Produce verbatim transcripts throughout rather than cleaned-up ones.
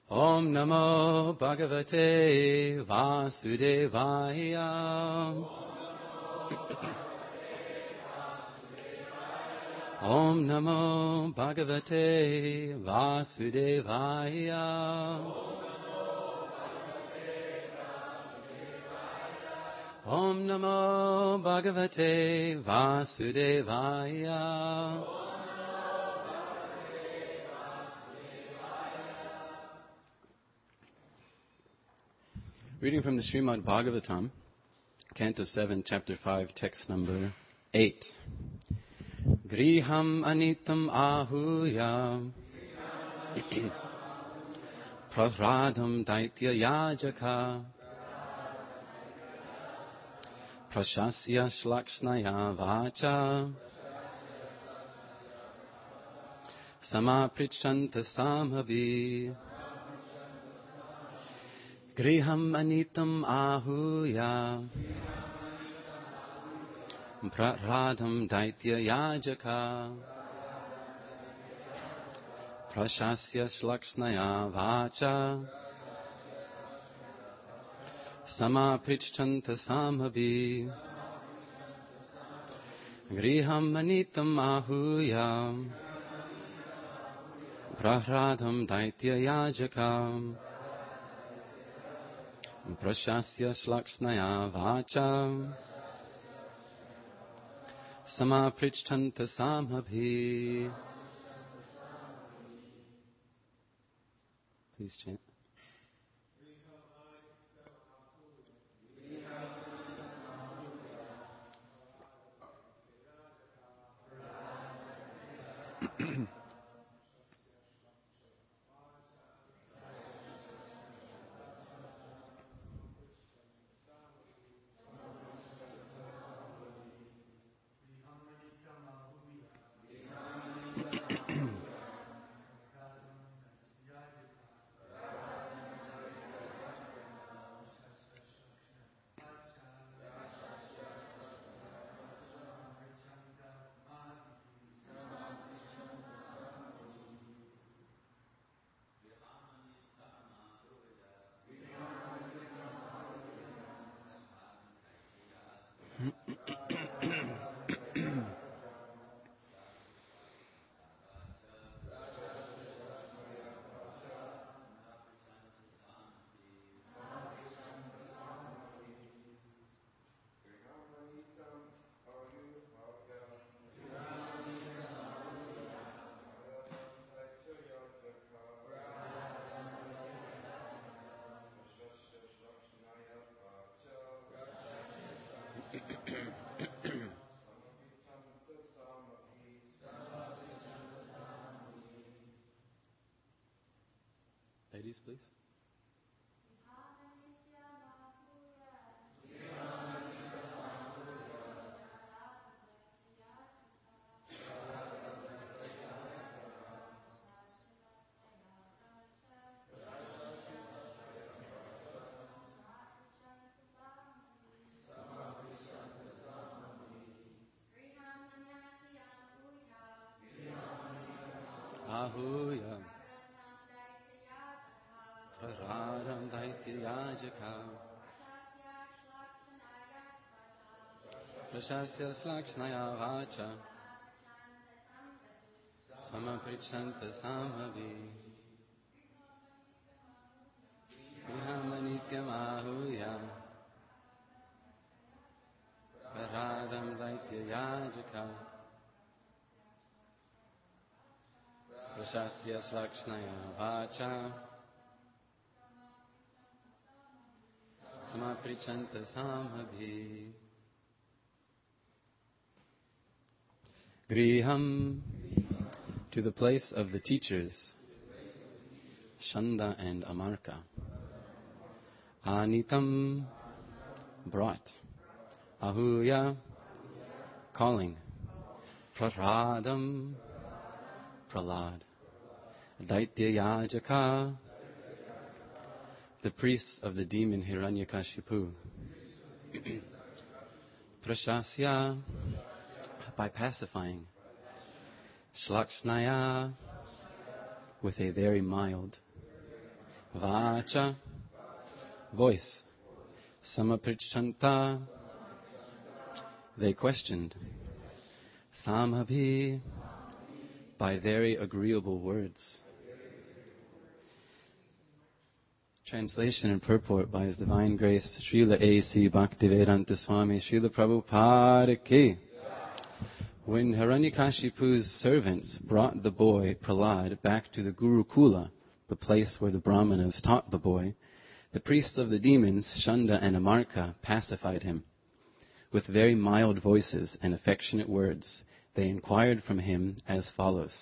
Om Namo Bhagavate Vasudevaya. Om Namo Bhagavate Vasudevaya. Om Namo Bhagavate Vasudevaya. Reading from the Srimad Bhagavatam, Canto seven, Chapter five, Text number eight. Griham anitam ahuya prahradam daitya yajaka prashasya shlakshnaya vacha samaprichanta samhavi. Griham anitam ahuya praradham daitya yajaka prashasya shlakshnaya vacha samaprichanta samhavi. Griham anitam ahuya praradham daitya yajaka prashasya shlakshnaya vacha samaprichanta samhabhi. Please chant. Ladies, please. Ahuya praradam daitya yajaka prashasya shlakshnaya vacha samaprichanta samhavi. Griham ahuya praradam daitya yajaka prashasya shlakshnaya vacha samaprichanta samhabhi. Griham, to the place of the teachers, Shanda and Amarka. Anitam, brought. Ahuya, calling. Praradam, Pralad. Daitya Yajaka, the priests of the demon Hiranyakashipu. Prashasya, by pacifying. Shlakshnaya, with a very mild. Vacha, voice. Samaprichanta, they questioned. Samabhi, by very agreeable words. Translation and purport by His Divine Grace, Srila A C Bhaktivedanta Swami, Srila Prabhupada Ki. When Hiranyakashipu's servants brought the boy, Prahlad, back to the Gurukula, the place where the Brahmanas taught the boy, the priests of the demons, Shanda and Amarka, pacified him. With very mild voices and affectionate words, they inquired from him as follows.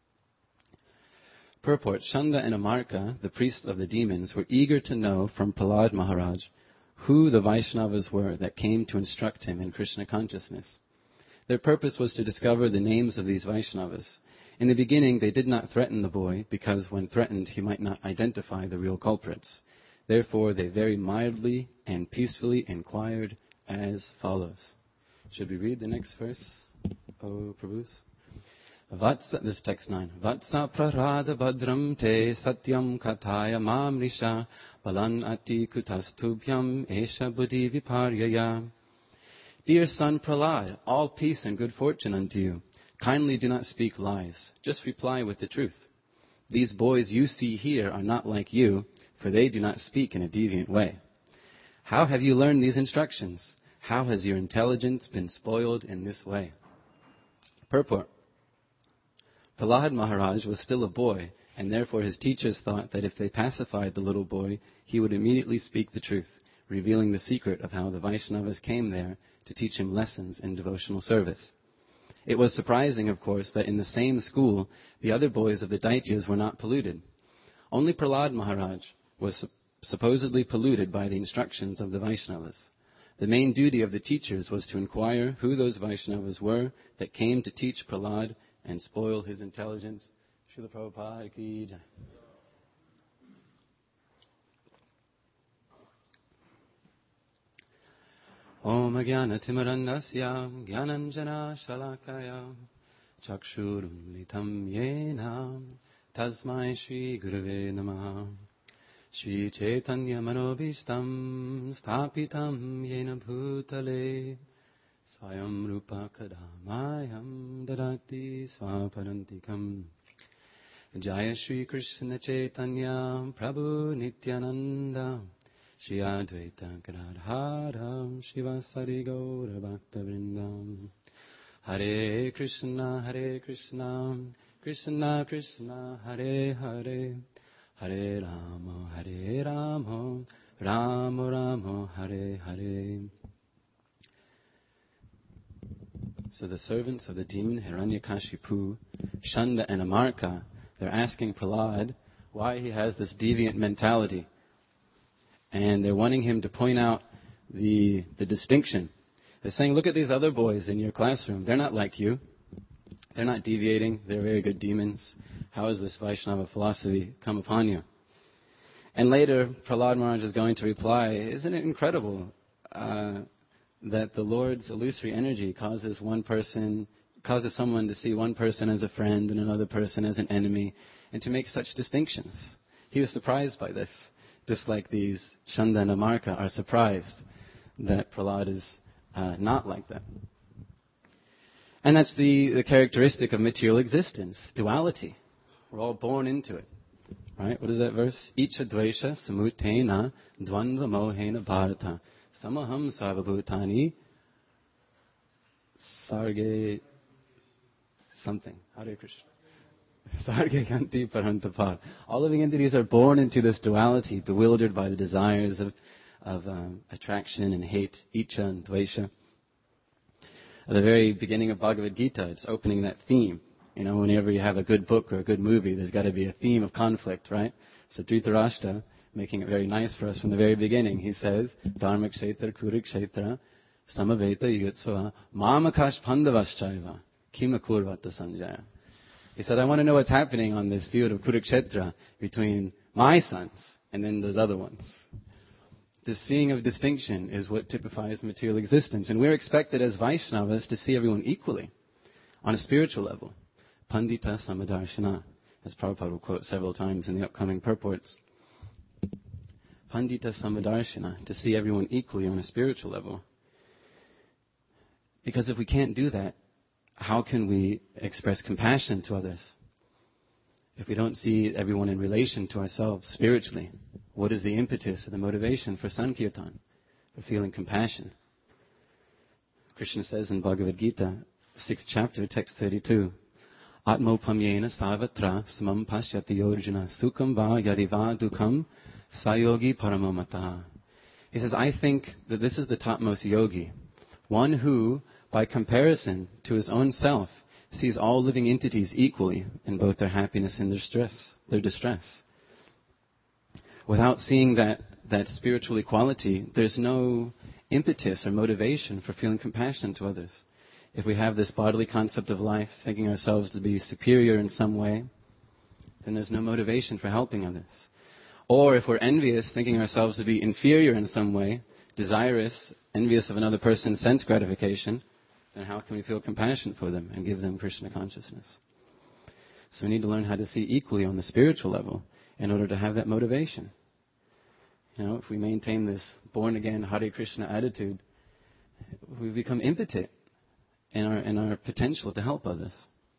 Purport, Shanda and Amarka, the priests of the demons, were eager to know from Prahlad Maharaj who the Vaishnavas were that came to instruct him in Krishna consciousness. Their purpose was to discover the names of these Vaishnavas. In the beginning, they did not threaten the boy because when threatened, he might not identify the real culprits. Therefore, they very mildly and peacefully inquired as follows. Should we read the next verse? Oh, Prabhus. Vatsa, this is text nine. Vatsa prarada badram te satyam kathaya mamrisha balan ati kutastubhyam esha buddhi viparyaya. Dear son Prahlad, all peace and good fortune unto you. Kindly do not speak lies. Just reply with the truth. These boys you see here are not like you, for they do not speak in a deviant way. How have you learned these instructions? How has your intelligence been spoiled in this way? Purport. Prahlad Maharaj was still a boy, and therefore his teachers thought that if they pacified the little boy, he would immediately speak the truth, revealing the secret of how the Vaishnavas came there to teach him lessons in devotional service. It was surprising, of course, that in the same school, the other boys of the Daityas were not polluted. Only Prahlad Maharaj was su- supposedly polluted by the instructions of the Vaishnavas. The main duty of the teachers was to inquire who those Vaishnavas were that came to teach Prahlad and spoil his intelligence. Srila Prabhupada ki jai. Om Jnana Timarandasya Jnananjana Shalakaya Chakshurumlitam Yena Tasmai Shri Gurave Namaha Shri Chaitanya Manobishtam Sthapitam Yena Bhutale Swayam Rupa Kadamayam Dadati Swaparantikam Jaya Shri Krishna Chaitanya Prabhu Nityananda Shri Advaita Gadadharam Shivasari Gaura Bhakta Vrindam Hare Krishna Hare Krishna Krishna Krishna Hare Hare Hare Rama Hare Rama Rama Rama Hare Hare. So the servants of the demon Hiranyakashipu, Shanda and Amarka, they're asking Prahlad why he has this deviant mentality. And they're wanting him to point out the the distinction. They're saying, look at these other boys in your classroom. They're not like you. They're not deviating. They're very good demons. How has this Vaishnava philosophy come upon you? And later, Prahlad Maharaj is going to reply, isn't it incredible uh, that the Lord's illusory energy causes one person, causes someone to see one person as a friend and another person as an enemy, and to make such distinctions? He was surprised by this. Just like these Shanda and Amarka are surprised that Prahlad is uh, not like that. And that's the, the characteristic of material existence, duality. We're all born into it. Right? What is that verse? Icha dvesha samutena dvandva mohena bharata samaham sarvabhutani sarge something. Hare Krishna. Sargayanti parantapad. All living entities are born into this duality, bewildered by the desires of, of um, attraction and hate, icha and dvesha. At the very beginning of Bhagavad Gita, it's opening that theme. You know, whenever you have a good book or a good movie, there's got to be a theme of conflict, right? So Dhritarashtra, making it very nice for us from the very beginning, he says, Dharma kshetra kurukshetra samaveta yutsva mamakash pandavaschaiva kimakurvata sanjaya. He said, I want to know what's happening on this field of Kurukshetra between my sons and then those other ones. This seeing of distinction is what typifies material existence. And we're expected as Vaishnavas to see everyone equally on a spiritual level. Pandita Samadarshana, as Prabhupada will quote several times in the upcoming purports. Pandita Samadarshana, to see everyone equally on a spiritual level. Because if we can't do that, how can we express compassion to others? If we don't see everyone in relation to ourselves spiritually, what is the impetus or the motivation for Sankirtan, for feeling compassion? Krishna says in Bhagavad Gita, sixth chapter, text thirty-two, Atmopamyena savatra samam pashyati yorjuna sukham va yariva dukham sayogi paramamataha. He says, I think that this is the topmost yogi, one who, by comparison to his own self, sees all living entities equally in both their happiness and their stress, their distress. Without seeing that, that spiritual equality, there's no impetus or motivation for feeling compassion to others. If we have this bodily concept of life, thinking ourselves to be superior in some way, then there's no motivation for helping others. Or if we're envious, thinking ourselves to be inferior in some way, desirous, envious of another person's sense gratification, then how can we feel compassion for them and give them Krishna consciousness? So we need to learn how to see equally on the spiritual level in order to have that motivation. You know, if we maintain this born-again Hare Krishna attitude, we become impotent in our, in our potential to help others.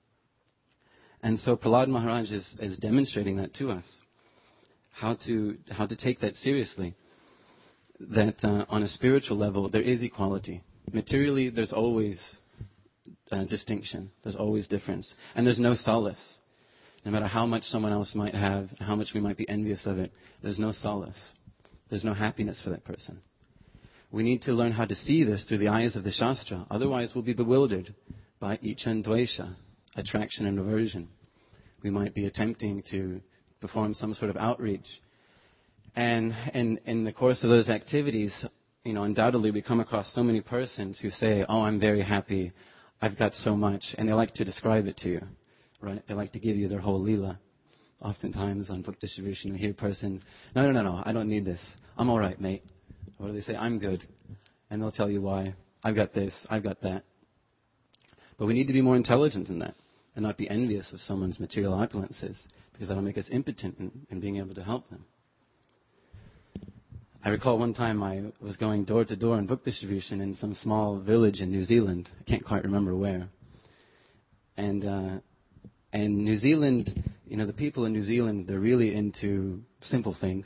And so Prahlad Maharaj is, is demonstrating that to us, how to, how to take that seriously, that uh, on a spiritual level there is equality. Materially, there's always uh, distinction. There's always difference. And there's no solace. No matter how much someone else might have, how much we might be envious of it, there's no solace. There's no happiness for that person. We need to learn how to see this through the eyes of the Shastra. Otherwise, we'll be bewildered by Icha and Dvesha, attraction and aversion. We might be attempting to perform some sort of outreach. And in, in the course of those activities, you know, undoubtedly we come across so many persons who say, oh, I'm very happy, I've got so much, and they like to describe it to you, right? They like to give you their whole leela. Oftentimes on book distribution, you hear persons, no, no, no, no, I don't need this. I'm all right, mate. Or they say, I'm good. And they'll tell you why. I've got this, I've got that. But we need to be more intelligent than that and not be envious of someone's material opulences, because that'll make us impotent in, in being able to help them. I recall one time I was going door to door in book distribution in some small village in New Zealand. I can't quite remember where. And uh, and New Zealand, you know, the people in New Zealand, they're really into simple things.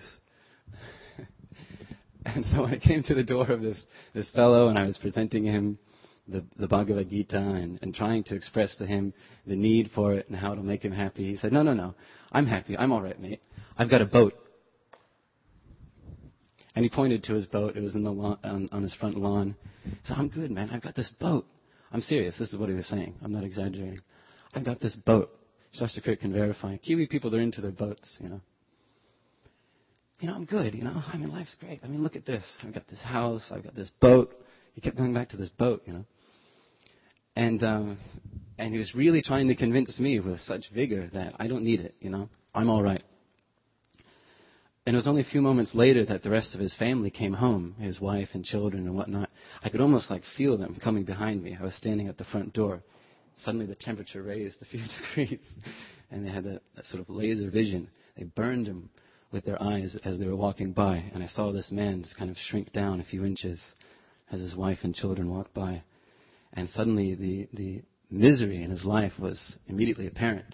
And so when I came to the door of this, this fellow and I was presenting him the, the Bhagavad Gita and, and trying to express to him the need for it and how it'll make him happy, he said, no, no, no, I'm happy. I'm all right, mate. I've got a boat. And he pointed to his boat. It was in the lawn, on, on his front lawn. He said, I'm good, man. I've got this boat. I'm serious. This is what he was saying. I'm not exaggerating. I've got this boat. Shastakrit can verify. Kiwi people, they're into their boats, you know. You know, I'm good, you know. I mean, life's great. I mean, look at this. I've got this house. I've got this boat. He kept going back to this boat, you know. And um, and he was really trying to convince me with such vigor that I don't need it, you know. I'm all right. And it was only a few moments later that the rest of his family came home, his wife and children and whatnot. I could almost like feel them coming behind me. I was standing at the front door. Suddenly the temperature raised a few degrees, and they had that, that sort of laser vision. They burned him with their eyes as they were walking by, and I saw this man just kind of shrink down a few inches as his wife and children walked by. And suddenly the, the misery in his life was immediately apparent.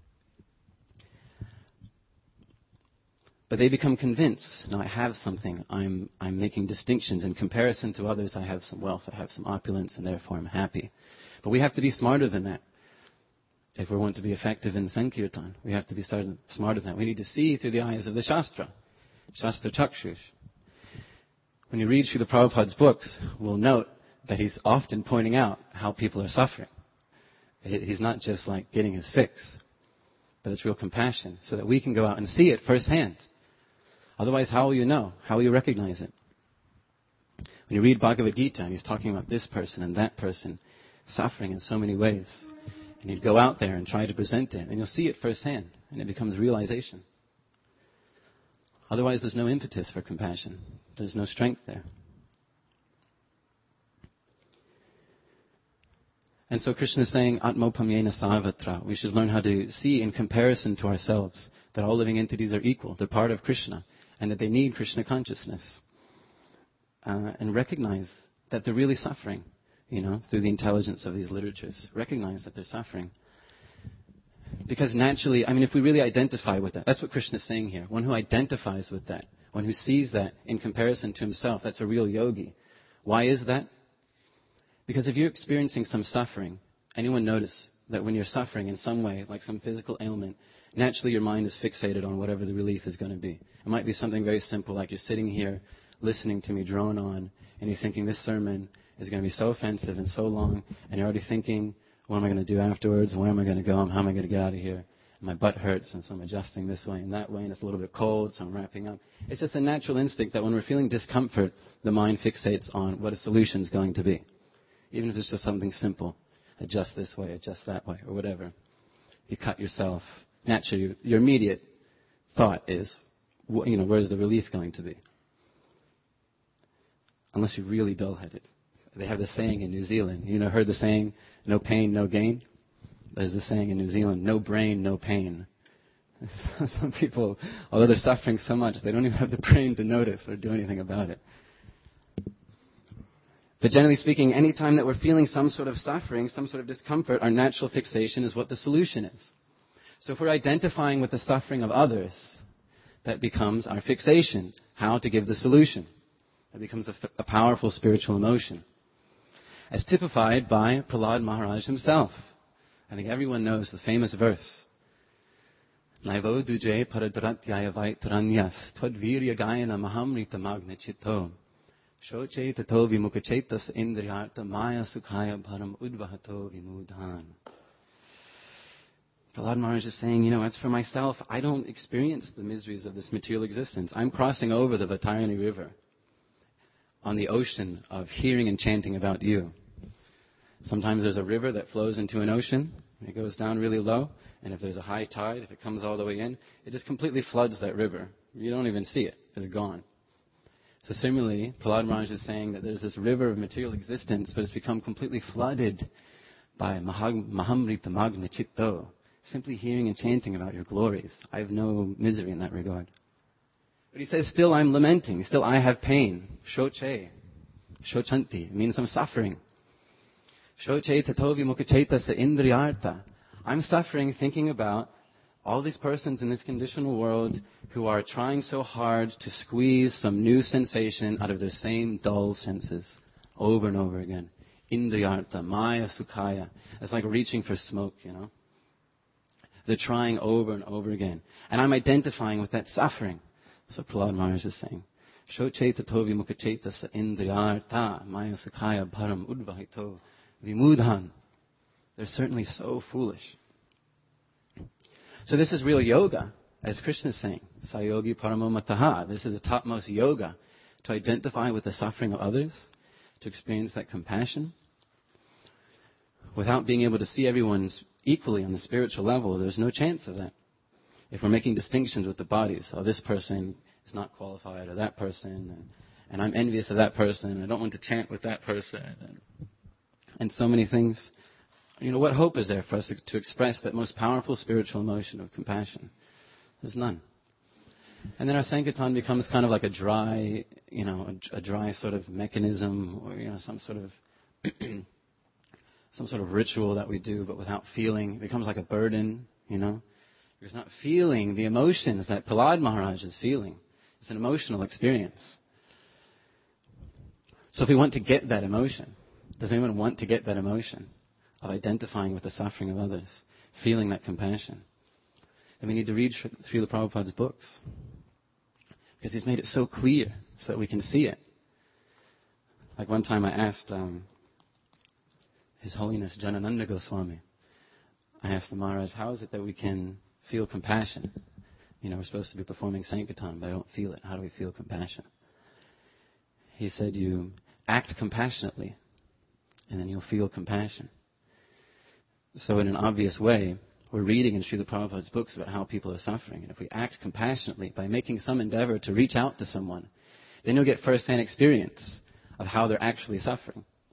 But they become convinced, now I have something, I'm, I'm making distinctions. In comparison to others, I have some wealth, I have some opulence, and therefore I'm happy. But we have to be smarter than that. If we want to be effective in Sankirtan, we have to be smarter than that. We need to see through the eyes of the Shastra, Shastra Chakshush. When you read Srila Prabhupada's books, we'll note that he's often pointing out how people are suffering. He's not just like getting his fix, but it's real compassion, so that we can go out and see it firsthand. Otherwise, how will you know? How will you recognize it? When you read Bhagavad Gita and he's talking about this person and that person suffering in so many ways, and you'd go out there and try to present it, and you'll see it firsthand, and it becomes realization. Otherwise, there's no impetus for compassion. There's no strength there. And so Krishna is saying, Atmopamyena Savatra. We should learn how to see in comparison to ourselves that all living entities are equal. They're part of Krishna. And that they need Krishna consciousness. Uh, and recognize that they're really suffering, you know, through the intelligence of these literatures. Recognize that they're suffering. Because naturally, I mean, if we really identify with that, that's what Krishna is saying here. One who identifies with that, one who sees that in comparison to himself, that's a real yogi. Why is that? Because if you're experiencing some suffering, anyone notice that when you're suffering in some way, like some physical ailment, naturally your mind is fixated on whatever the relief is going to be. It might be something very simple, like you're sitting here listening to me drone on, and you're thinking this sermon is going to be so offensive and so long, and you're already thinking, what am I going to do afterwards? Where am I going to go? How am I going to get out of here? And my butt hurts, and so I'm adjusting this way and that way, and it's a little bit cold, so I'm wrapping up. It's just a natural instinct that when we're feeling discomfort, the mind fixates on what a solution is going to be. Even if it's just something simple. Adjust this way, adjust that way, or whatever. You cut yourself. Naturally, your immediate thought is, you know, where's the relief going to be? Unless you're really dull-headed. They have the saying in New Zealand. You know, heard the saying, no pain, no gain? There's the saying in New Zealand, no brain, no pain. Some people, although they're suffering so much, they don't even have the brain to notice or do anything about it. But generally speaking, any time that we're feeling some sort of suffering, some sort of discomfort, our natural fixation is what the solution is. So if we're identifying with the suffering of others, that becomes our fixation, how to give the solution. That becomes a, a powerful spiritual emotion. As typified by Prahlad Maharaj himself. I think everyone knows the famous verse. Naivo duje paradaratyaya vaitaranyas twadvirya gayana mahamrita magna chitta shoche tato vimukachetas indriyarta maya sukhaya bharam udvahato vimudhan. Prahlad Maharaj is saying, you know, as for myself, I don't experience the miseries of this material existence. I'm crossing over the Vatarani River on the ocean of hearing and chanting about you. Sometimes there's a river that flows into an ocean. It goes down really low. And if there's a high tide, if it comes all the way in, it just completely floods that river. You don't even see it. It's gone. So similarly, Prahlad Maharaj is saying that there's this river of material existence, but it's become completely flooded by Mahamrita Magna Chitto. Simply hearing and chanting about your glories. I have no misery in that regard. But he says, still I'm lamenting. Still I have pain. Shoche. Shochanti. It means I'm suffering. Shoche tatovi mukacheta sa indriyarta. I'm suffering thinking about all these persons in this conditional world who are trying so hard to squeeze some new sensation out of their same dull senses over and over again. Indriyarta, maya sukhaya. It's like reaching for smoke, you know. They're trying over and over again. And I'm identifying with that suffering. So Prahlad Maharaj is saying, Shocheta tovi mukacheta sa indriyarta maya sukhaya bharam udvahito vimudhan. They're certainly so foolish. So this is real yoga, as Krishna is saying. Sayogi paramo mataha. This is the topmost yoga, to identify with the suffering of others, to experience that compassion. Without being able to see everyone's equally on the spiritual level, there's no chance of that. If we're making distinctions with the bodies, oh, this person is not qualified, or that person, and, and I'm envious of that person, and I don't want to chant with that person, and, and so many things. You know, what hope is there for us to, to express that most powerful spiritual emotion of compassion? There's none. And then our Sankirtan becomes kind of like a dry, you know, a, a dry sort of mechanism, or, you know, some sort of some sort of ritual that we do, but without feeling. It becomes like a burden, you know. Because not feeling the emotions that Prahlad Maharaj is feeling. It's an emotional experience. So if we want to get that emotion, does anyone want to get that emotion of identifying with the suffering of others, feeling that compassion? Then we need to read Srila Prabhupada's books. Because he's made it so clear so that we can see it. Like one time I asked um, His Holiness Janananda Goswami, I asked the Maharaj, how is it that we can feel compassion? You know, we're supposed to be performing Sankirtan, but I don't feel it. How do we feel compassion? He said, you act compassionately, and then you'll feel compassion. So in an obvious way, we're reading in Srila Prabhupada's books about how people are suffering. And if we act compassionately by making some endeavor to reach out to someone, then you'll get first-hand experience of how they're actually suffering.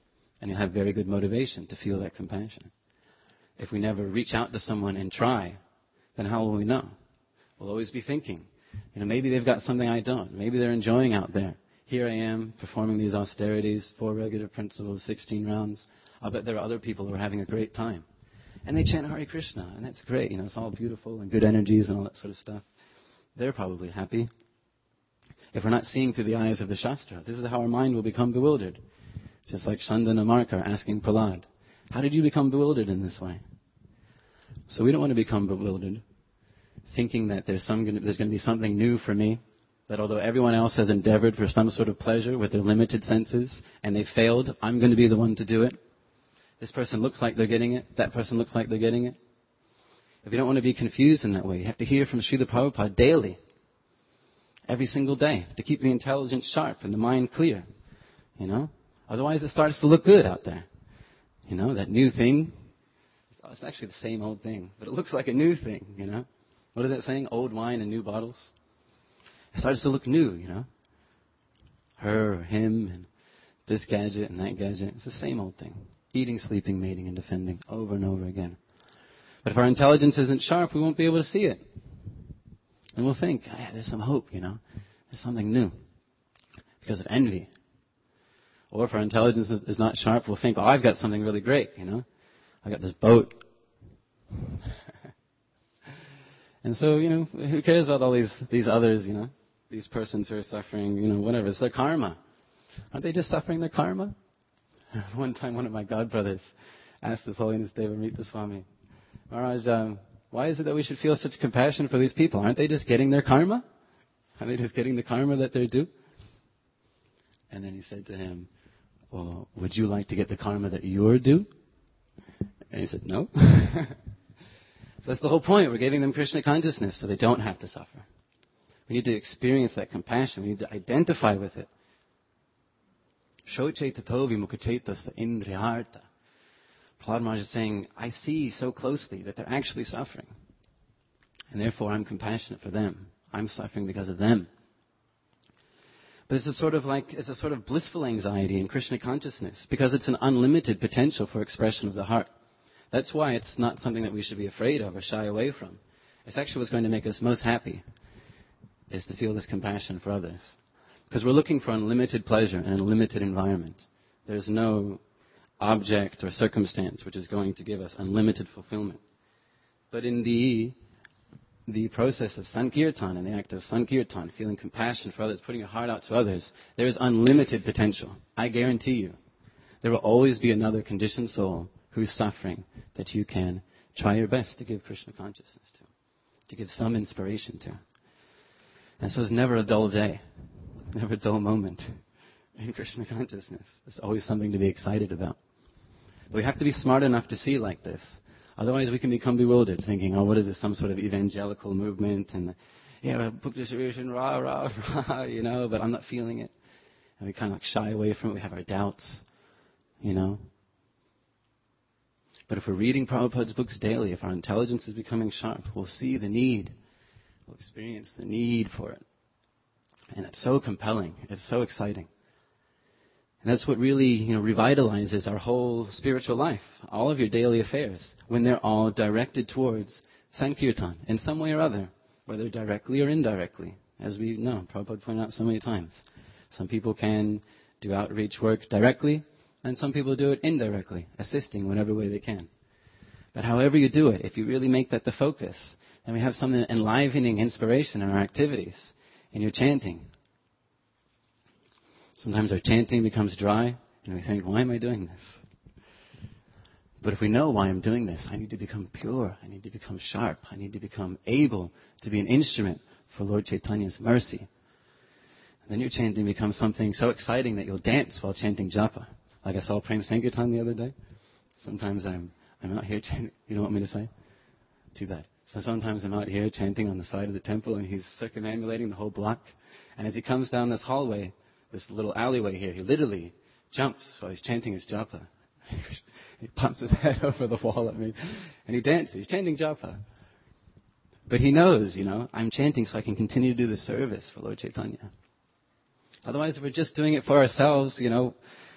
And you'll have very good motivation to feel that compassion. If we never reach out to someone and try, then how will we know? We'll always be thinking, you know, maybe they've got something I don't. Maybe they're enjoying out there. Here I am performing these austerities, four regular principles, sixteen rounds. I'll bet there are other people who are having a great time. And they chant Hare Krishna, and that's great. You know, it's all beautiful and good energies and all that sort of stuff. They're probably happy. If we're not seeing through the eyes of the Shastra, this is how our mind will become bewildered. Just like Shandana Markar asking Prahlad, how did you become bewildered in this way? So we don't want to become bewildered, thinking that there's, some, there's going to be something new for me, that although everyone else has endeavored for some sort of pleasure with their limited senses, and they failed, I'm going to be the one to do it. This person looks like they're getting it, that person looks like they're getting it. If you don't want to be confused in that way, you have to hear from Srila Prabhupada daily, every single day, to keep the intelligence sharp and the mind clear. You know? Otherwise it starts to look good out there. You know, that new thing, it's actually the same old thing, but it looks like a new thing, you know? What is that saying? Old wine in new bottles? It starts to look new, you know? Her or him and this gadget and that gadget. It's the same old thing. Eating, sleeping, mating, and defending over and over again. But if our intelligence isn't sharp, we won't be able to see it. And we'll think, oh, yeah, there's some hope, you know? There's something new. Because of envy. Or if our intelligence is not sharp, we'll think, oh, I've got something really great, you know? I got this boat. And so, you know, who cares about all these, these others, you know? These persons who are suffering, you know, whatever. It's their karma. Aren't they just suffering their karma? One time, one of my godbrothers asked His Holiness Devamrita Swami, Maharaj, um, why is it that we should feel such compassion for these people? Aren't they just getting their karma? Aren't they just getting the karma that they're due? And then he said to him, well, would you like to get the karma that you're due? And he said, no. So that's the whole point. We're giving them Krishna consciousness so they don't have to suffer. We need to experience that compassion. We need to identify with it. Shochaitato vimukhachaitasa indriharta. Prahlad Maharaj is saying, I see so closely that they're actually suffering. And therefore I'm compassionate for them. I'm suffering because of them. But it's a sort of like, it's a sort of blissful anxiety in Krishna consciousness because it's an unlimited potential for expression of the heart. That's why it's not something that we should be afraid of or shy away from. It's actually what's going to make us most happy is to feel this compassion for others. Because we're looking for unlimited pleasure in an unlimited environment. There's no object or circumstance which is going to give us unlimited fulfillment. But in the the process of Sankirtan, in the act of Sankirtan, feeling compassion for others, putting your heart out to others, there is unlimited potential. I guarantee you. There will always be another conditioned soul who's suffering that you can try your best to give Krishna consciousness to, to give some inspiration to. And so it's never a dull day, never a dull moment in Krishna consciousness. There's always something to be excited about. But we have to be smart enough to see like this. Otherwise we can become bewildered, thinking, oh, what is this, some sort of evangelical movement, and, yeah, book distribution, rah, rah, rah, you know, but I'm not feeling it. And we kind of like shy away from it. We have our doubts, you know. But if we're reading Prabhupada's books daily, if our intelligence is becoming sharp, we'll see the need. We'll experience the need for it. And it's so compelling. It's so exciting. And that's what really, you know, revitalizes our whole spiritual life, all of your daily affairs, when they're all directed towards Sankirtan in some way or other, whether directly or indirectly, as we know, Prabhupada pointed out so many times. Some people can do outreach work directly, and some people do it indirectly, assisting whatever way they can. But however you do it, if you really make that the focus, then we have some enlivening inspiration in our activities, in your chanting. Sometimes our chanting becomes dry, and we think, why am I doing this? But if we know why I'm doing this, I need to become pure, I need to become sharp, I need to become able to be an instrument for Lord Chaitanya's mercy. And then your chanting becomes something so exciting that you'll dance while chanting japa. Like I saw Prem Sankirtan the other day. Sometimes I'm I'm out here chanting. You don't want me to say? Too bad. So sometimes I'm out here chanting on the side of the temple, and he's circumambulating the whole block. And as he comes down this hallway, this little alleyway here, he literally jumps while he's chanting his japa. He pumps his head over the wall at me, and he dances. He's chanting japa. But he knows, you know, I'm chanting so I can continue to do the service for Lord Chaitanya. Otherwise, if we're just doing it for ourselves, you know,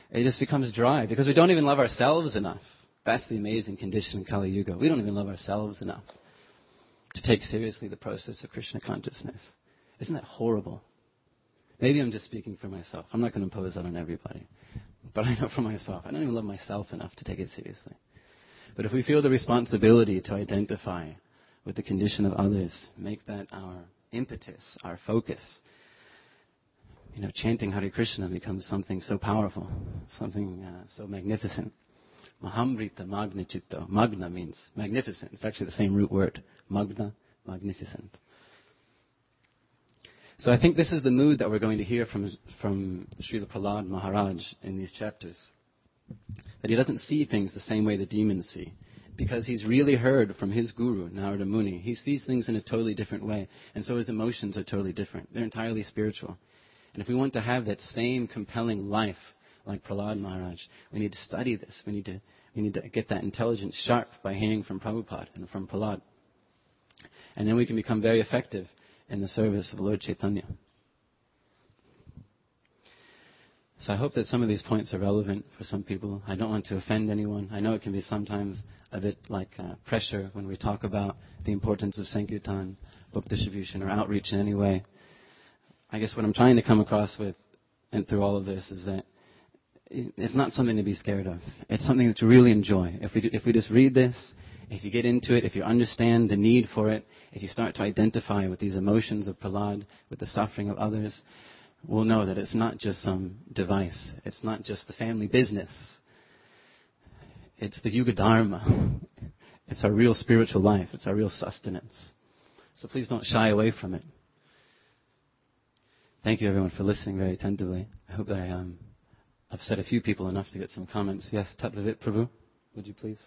it just becomes dry because we don't even love ourselves enough. That's the amazing condition in Kali Yuga. We don't even love ourselves enough to take seriously the process of Krishna consciousness. Isn't that horrible? Maybe I'm just speaking for myself. I'm not going to impose that on everybody. But I know for myself, I don't even love myself enough to take it seriously. But if we feel the responsibility to identify with the condition of others, make that our impetus, our focus, you know, chanting Hare Krishna becomes something so powerful, something uh, so magnificent. Mahamrita Magna Chitta. Magna means magnificent. It's actually the same root word. Magna, magnificent. So I think this is the mood that we're going to hear from from Srila Prahlad Maharaj in these chapters. That he doesn't see things the same way the demons see. Because he's really heard from his guru, Narada Muni. He sees things in a totally different way. And so his emotions are totally different. They're entirely spiritual. And if we want to have that same compelling life like Prahlad Maharaj, we need to study this. We need to we need to get that intelligence sharp by hearing from Prabhupada and from Prahlad. And then we can become very effective in the service of Lord Chaitanya. So I hope that some of these points are relevant for some people. I don't want to offend anyone. I know it can be sometimes a bit like uh, pressure when we talk about the importance of Sankirtan, book distribution, or outreach in any way. I guess what I'm trying to come across with and through all of this is that it's not something to be scared of. It's something to really enjoy. If we do, if we just read this, if you get into it, if you understand the need for it, if you start to identify with these emotions of Prahlad, with the suffering of others, we'll know that it's not just some device. It's not just the family business. It's the Yuga Dharma. It's our real spiritual life. It's our real sustenance. So please don't shy away from it. Thank you everyone for listening very attentively. I hope that I um, upset a few people enough to get some comments. Yes, Tatvavit Prabhu, would you please?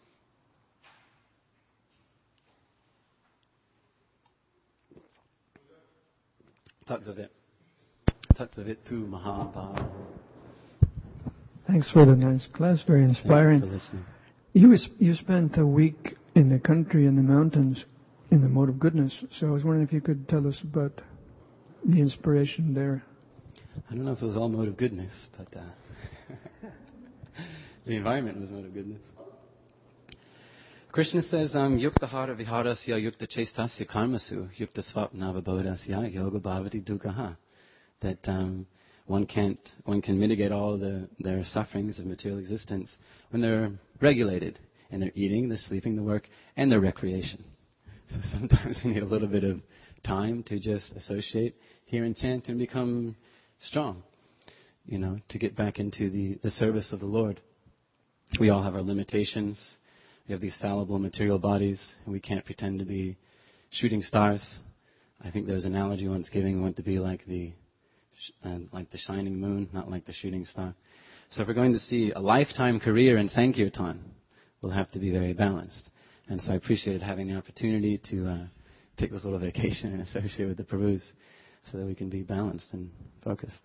Tatvavit. Tatvavit tu Mahabharata. Thanks for the nice class, very inspiring. Thank you for listening. You, was, you spent a week in the country, in the mountains, in the mode of goodness. So I was wondering if you could tell us about the inspiration there. I don't know if it was all mode of goodness, but uh, the environment was mode of goodness. Krishna says, um, Yukta hara viharasya yukta chestasya karmasu yukta svapnavabodhasya yoga bhavati dukkha. That um, one can't, one can mitigate all the their sufferings of material existence when they're regulated in their eating, their sleeping, their work, and their recreation. So sometimes we need a little bit of time to just associate, hear and chant, and become strong, you know, to get back into the, the service of the Lord. We all have our limitations. We have these fallible material bodies, and we can't pretend to be shooting stars. I think there's an analogy once given, we want to be like the uh, like the shining moon, not like the shooting star. So if we're going to see a lifetime career in Sankirtan, we'll have to be very balanced. And so I appreciated having the opportunity to uh, take this little vacation and associate with the Prabhus so that we can be balanced and focused.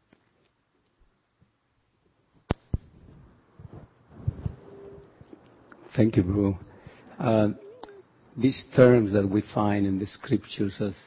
Thank you, Prabhu. Uh, these terms that we find in the scriptures as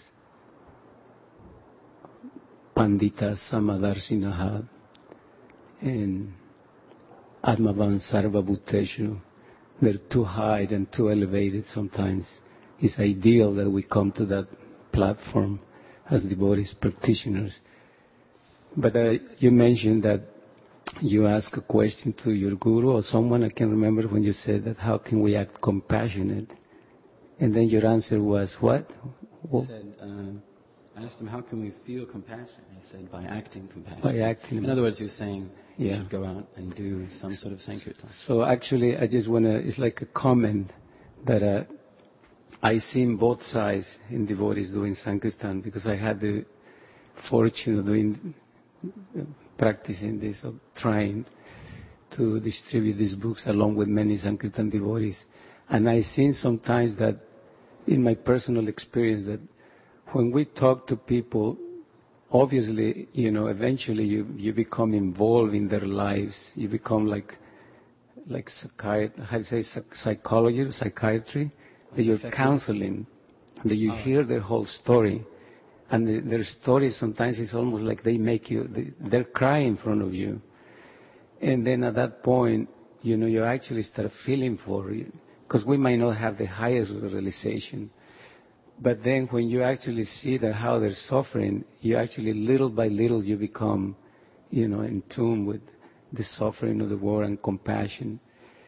Pandita Samadarshinaha and Atmavan Sarva Bhuteshu, they're too high and too elevated sometimes. It's ideal that we come to that platform as devotees, practitioners. But uh, you mentioned that you asked a question to your guru or someone, I can remember when you said that, how can we act compassionate? And then your answer was what? He said, uh, I asked him, how can we feel compassion? He said, by acting compassion. By acting. In other words, he was saying, yeah. you should go out and do some sort of Sankirtan. So actually, I just want to, it's like a comment that uh, I seen both sides in devotees doing Sankirtan, because I had the fortune of doing, uh, practicing this, of trying to distribute these books along with many Sankirtan devotees. And I seen sometimes that, in my personal experience, that when we talk to people, obviously, you know, eventually you, you become involved in their lives. You become like, like psychiatry, how do you say, psychology, or psychiatry, that you're counseling, that you hear their whole story. And the, their story sometimes is almost like they make you, they, they're crying in front of you. And then at that point, you know, you actually start feeling for it. Because we might not have the highest realization. But then when you actually see that how they're suffering, you actually, little by little, you become, you know, in tune with the suffering of the world and compassion.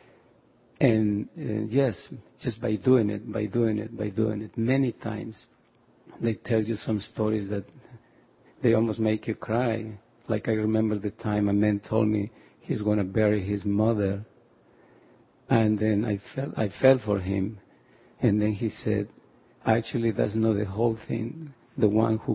And uh, yes, just by doing it, by doing it, by doing it, many times, they tell you some stories that they almost make you cry. Like I remember the time a man told me he's going to bury his mother. And then I felt, I felt for him. And then he said, actually, that's not the whole thing. The one who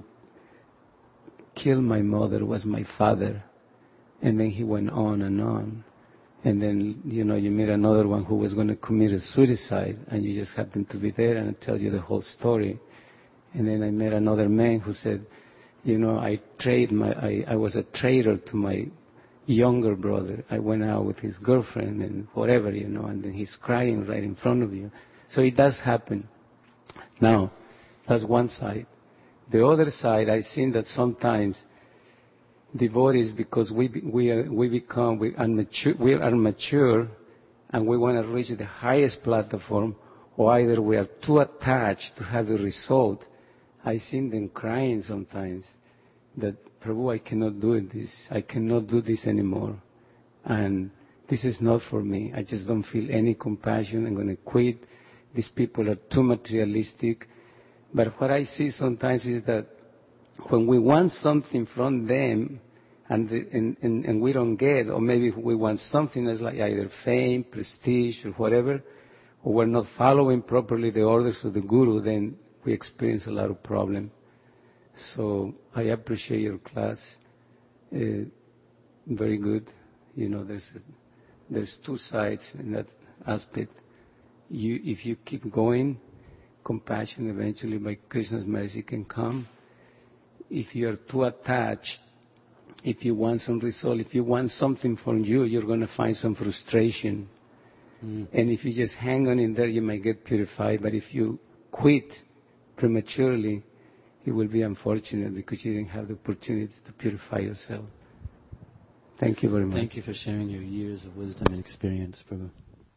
killed my mother was my father. And then he went on and on. And then, you know, you meet another one who was going to commit a suicide, and you just happened to be there and I tell you the whole story. And then I met another man who said, you know, I trade my, I, I was a traitor to my younger brother. I went out with his girlfriend and whatever, you know, and then he's crying right in front of you. So it does happen. Now, that's one side. The other side, I've seen that sometimes devotees, because we we are, we become we are mature, we are mature, and we want to reach the highest platform, or either we are too attached to have the result. I've seen them crying sometimes that, Prabhu, I cannot do this. I cannot do this anymore, and this is not for me. I just don't feel any compassion. I'm going to quit. These people are too materialistic. But what I see sometimes is that when we want something from them and, the, and, and, and we don't get, or maybe we want something that's like either fame, prestige, or whatever, or we're not following properly the orders of the Guru, then we experience a lot of problem. So I appreciate your class. Uh, very good. You know, there's a, there's two sides in that aspect. You, if you keep going, compassion eventually by Krishna's mercy can come. If you are too attached, if you want some result, if you want something from you, you're going to find some frustration. Mm. And if you just hang on in there, you might get purified. But if you quit prematurely, it will be unfortunate because you didn't have the opportunity to purify yourself. Thank you very much. Thank you for sharing your years of wisdom and experience, Prabhu.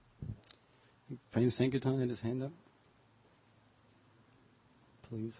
Prem Sankirtan had his hand up. Please.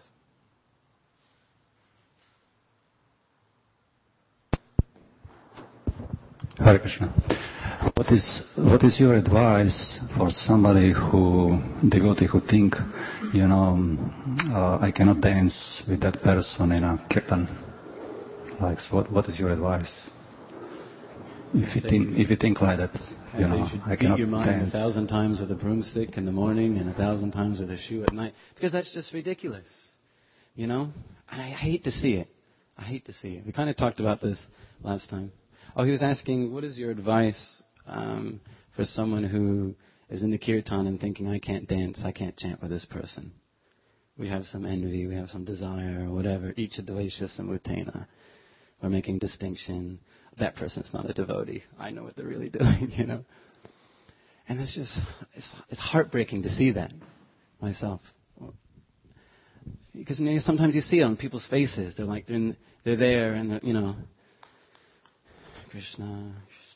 Hare Krishna. What is what is your advice for somebody who devotee who think, you know, uh, I cannot dance with that person in a kirtan? Like, so what what is your advice? If you think if you think like that, you know, you should I beat cannot your mind dance. a thousand times with a broomstick in the morning and a thousand times with a shoe at night, because that's just ridiculous, you know. And I hate to see it. I hate to see it. We kind of talked about this last time. Oh, he was asking, what is your advice um, for someone who is in the kirtan and thinking, I can't dance, I can't chant with this person. We have some envy, we have some desire, or whatever. Each advaisha samutena. We're making distinction. That person's not a devotee. I know what they're really doing, you know. And it's just, it's, it's heartbreaking to see that myself. Because, you know, sometimes you see it on people's faces. They're like, they're, in, they're there and, you know, Krishna, Krishna.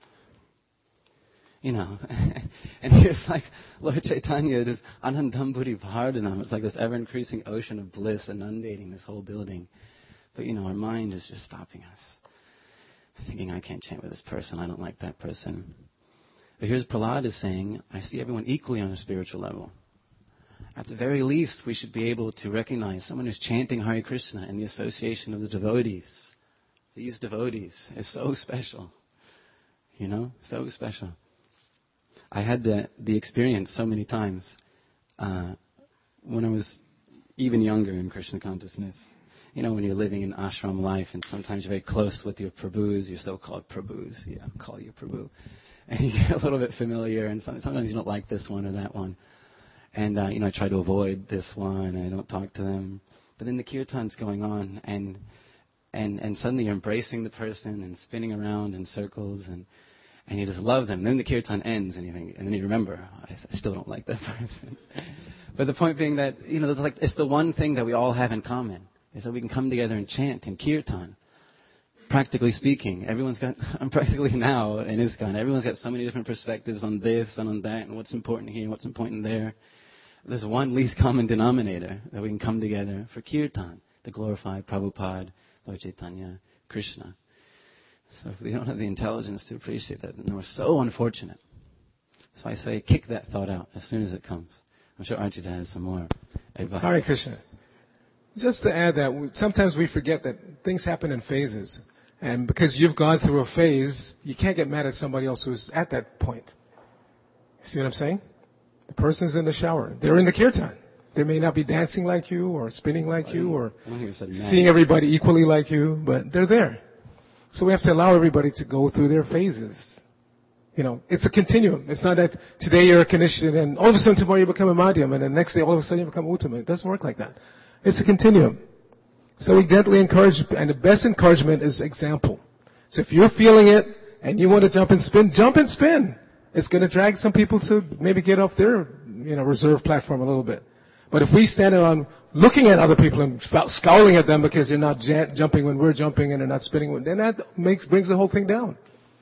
You know, and here's like Lord Chaitanya, this Anandam Buddhi Vardhanam. It's like this ever-increasing ocean of bliss inundating this whole building. But, you know, our mind is just stopping us. Thinking, I can't chant with this person, I don't like that person. But here's Prahlad is saying, I see everyone equally on a spiritual level. At the very least, we should be able to recognize someone who's chanting Hare Krishna in the association of the devotees. These devotees is so special. You know, so special. I had the, the experience so many times uh, when I was even younger in Krishna consciousness. You know, when you're living in ashram life and sometimes you're very close with your prabhus, your so-called prabhus. Yeah, I'll call you prabhu. And you get a little bit familiar and sometimes you don't like this one or that one. And, uh, you know, I try to avoid this one and I don't talk to them. But then the kirtan's going on and and and suddenly you're embracing the person and spinning around in circles and, and you just love them. And then the kirtan ends and you think, and then you remember, I, I still don't like that person. But the point being that, you know, it's like it's the one thing that we all have in common. Is that we can come together and chant in kirtan. practically speaking, everyone's got, I'm practically now in ISKCON, everyone's got so many different perspectives on this and on that and what's important here and what's important there. There's one least common denominator that we can come together for Kirtan to glorify Prabhupada, Lord Chaitanya, Krishna. So if we don't have the intelligence to appreciate that, then we're so unfortunate. So I say, kick that thought out as soon as it comes. I'm sure Archita has some more advice. Hare Krishna. Just to add that, we, sometimes we forget that things happen in phases. And because you've gone through a phase, you can't get mad at somebody else who's at that point. See what I'm saying? The person's in the shower. They're in the kirtan. They may not be dancing like you or spinning like you or seeing everybody equally like you, but they're there. So we have to allow everybody to go through their phases. You know, it's a continuum. It's not that today you're a Kanishyan and all of a sudden tomorrow you become a Madhyam and the next day all of a sudden you become Uttama. It doesn't work like that. It's a continuum. So we gently encourage, and the best encouragement is example. So if you're feeling it and you want to jump and spin, jump and spin. It's going to drag some people to maybe get off their, you know, reserve platform a little bit. But if we stand around looking at other people and scowling at them because they're not j- jumping when we're jumping and they're not spinning, then that makes brings the whole thing down.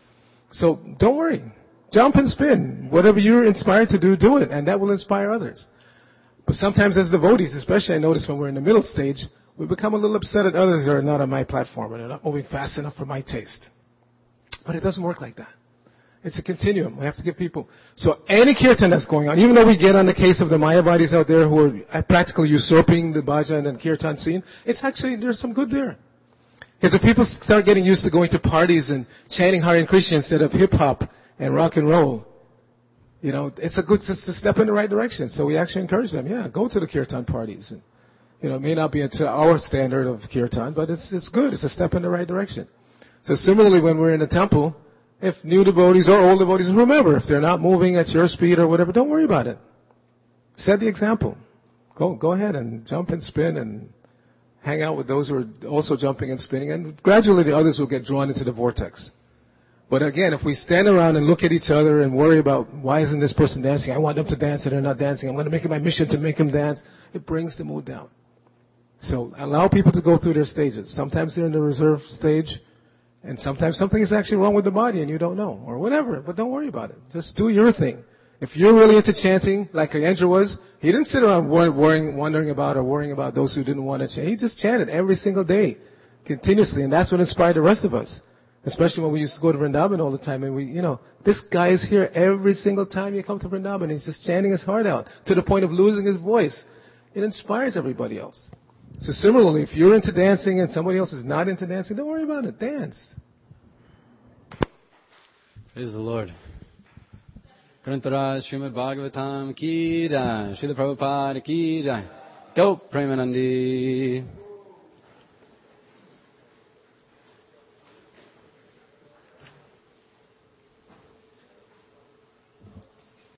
So don't worry. Jump and spin. Whatever you're inspired to do, do it. And that will inspire others. But sometimes as devotees, especially I notice when we're in the middle stage, we become a little upset at others that are not on my platform and they're not moving fast enough for my taste. But it doesn't work like that. It's a continuum. We have to give people. So any kirtan that's going on, even though we get on the case of the Mayavadis out there who are practically usurping the bhajan and kirtan scene, it's actually, there's some good there. Because if people start getting used to going to parties and chanting Hare Krishna instead of hip-hop and rock and roll, you know, it's a good it's a step in the right direction. So we actually encourage them, yeah, go to the kirtan parties. And, you know, it may not be to our standard of kirtan, but it's it's good. It's a step in the right direction. So similarly, when we're in the temple, if new devotees or old devotees, remember, if they're not moving at your speed or whatever, don't worry about it. Set the example. Go go ahead and jump and spin and hang out with those who are also jumping and spinning, and gradually the others will get drawn into the vortex. But again, if we stand around and look at each other and worry about why isn't this person dancing, I want them to dance and they're not dancing, I'm going to make it my mission to make them dance, it brings the mood down. So allow people to go through their stages. Sometimes they're in the reserve stage, and sometimes something is actually wrong with the body and you don't know, or whatever, but don't worry about it. Just do your thing. If you're really into chanting, like Ayendra was, he didn't sit around worrying, wondering about or worrying about those who didn't want to chant. He just chanted every single day, continuously, and that's what inspired the rest of us. Especially when we used to go to Vrindavan all the time, and we, you know, this guy is here every single time you come to Vrindavan. He's just chanting his heart out to the point of losing his voice. It inspires everybody else. So similarly, if you're into dancing and somebody else is not into dancing, don't worry about it. Dance. Praise the Lord. Grantaraj Srimad Bhagavatam ki jai. Srila Prabhupada ki jai. Go Premanandi.